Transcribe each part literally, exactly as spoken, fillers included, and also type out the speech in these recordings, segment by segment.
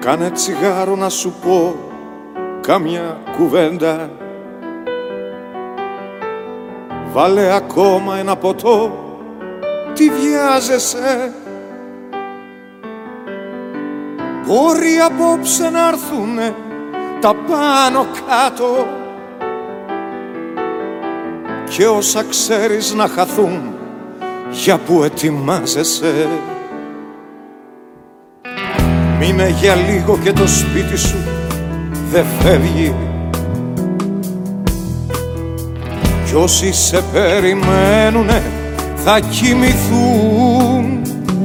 Κάνε τσιγάρο να σου πω καμιά κουβέντα. Βάλε ακόμα ένα ποτό, τι βιάζεσαι? Μπορεί απόψε να έρθουνε τα πάνω κάτω και όσα ξέρεις να χαθούν, για που ετοιμάζεσαι. Μείνε για λίγο και το σπίτι σου δε φεύγει κι όσοι σε περιμένουνε θα κοιμηθούν.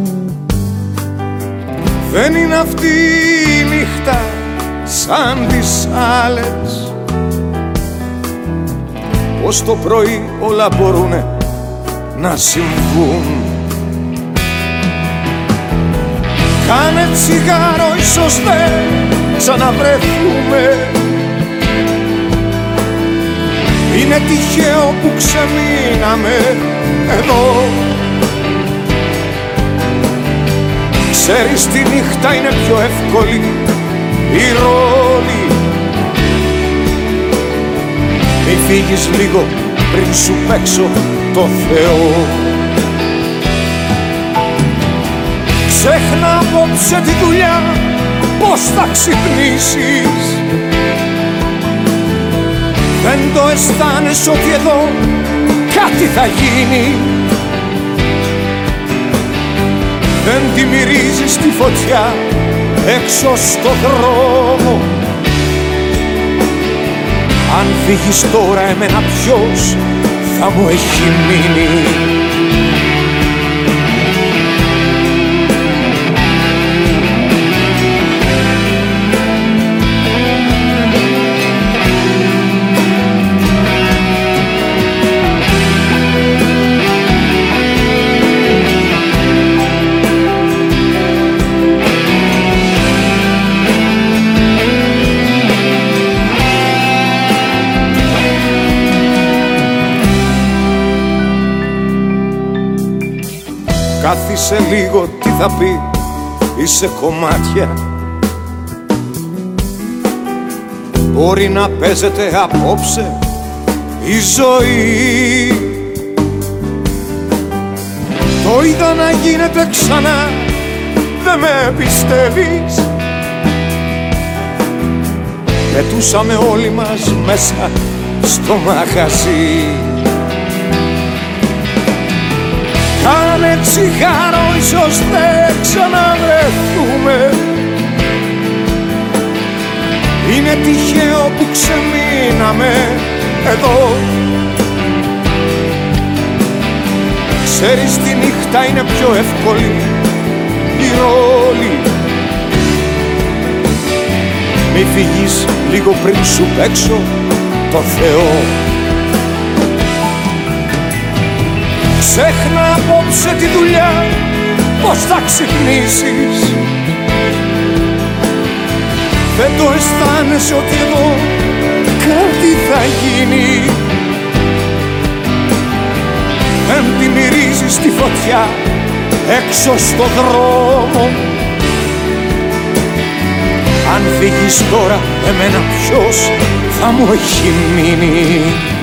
Δεν είναι αυτή η νύχτα σαν τις άλλες, πως το πρωί όλα μπορούνε να συμβούν. Κάνε τσιγάρο, ίσως δεν ξαναβρεθούμε. Είναι τυχαίο που ξεμείναμε εδώ. Ξέρεις τη νύχτα είναι πιο εύκολη η ρόλη. Μη φύγεις λίγο πριν σου παίξω το Θεό. Ξέχνα απόψε τη δουλειά, πως θα ξυπνήσεις. Δεν το αισθάνεσαι ότι εδώ κάτι θα γίνει? Δεν τη μυρίζεις τη φωτιά έξω στο δρόμο? Αν φύγεις τώρα εμένα ποιος θα μου έχει μείνει? Κάθισε λίγο, τι θα πει, είσαι κομμάτια. Μπορεί να παίζεται απόψε η ζωή. Το είδα να γίνεται ξανά, δεν με πιστεύεις? Πετούσαμε όλοι μας μέσα στο μαγαζί. Κάνε τσιγάρο, ίσως δεν ξαναβρεθούμε. Είναι τυχαίο που ξεμείναμε εδώ. Ξέρεις τη νύχτα είναι πιο εύκολη η ρόλη. Μη φύγεις λίγο πριν σου παίξω το Θεό. Ξέχνα απόψε τη δουλειά, πως θα ξυπνήσεις. Δεν το αισθάνεσαι ότι εδώ κάτι θα γίνει? Δεν τη μυρίζεις τη φωτιά έξω στο δρόμο? Αν φύγεις τώρα εμένα ποιος θα μου έχει μείνει?